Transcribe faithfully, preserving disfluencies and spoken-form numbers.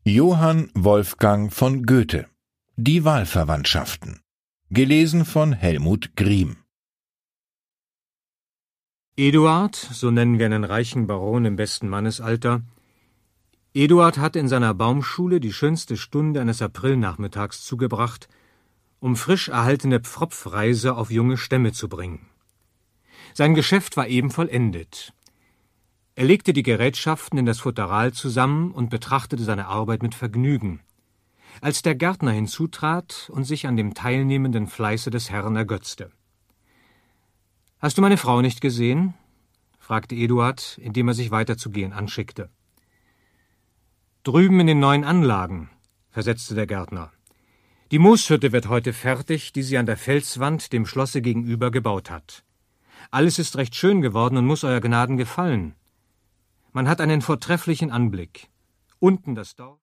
Johann Wolfgang von Goethe. Die Wahlverwandtschaften. Gelesen von Helmut Griem. Eduard, so nennen wir einen reichen Baron im besten Mannesalter, Eduard hat in seiner Baumschule die schönste Stunde eines Aprilnachmittags zugebracht, um frisch erhaltene Pfropfreise auf junge Stämme zu bringen. Sein Geschäft war eben vollendet. Er legte die Gerätschaften in das Futteral zusammen und betrachtete seine Arbeit mit Vergnügen, als der Gärtner hinzutrat und sich an dem teilnehmenden Fleiße des Herrn ergötzte. »Hast du meine Frau nicht gesehen?« fragte Eduard, indem er sich weiterzugehen anschickte. »Drüben in den neuen Anlagen«, versetzte der Gärtner. »Die Mooshütte wird heute fertig, die sie an der Felswand dem Schlosse gegenüber gebaut hat. Alles ist recht schön geworden und muss Euer Gnaden gefallen. Man hat einen vortrefflichen Anblick. Unten das Dorf.«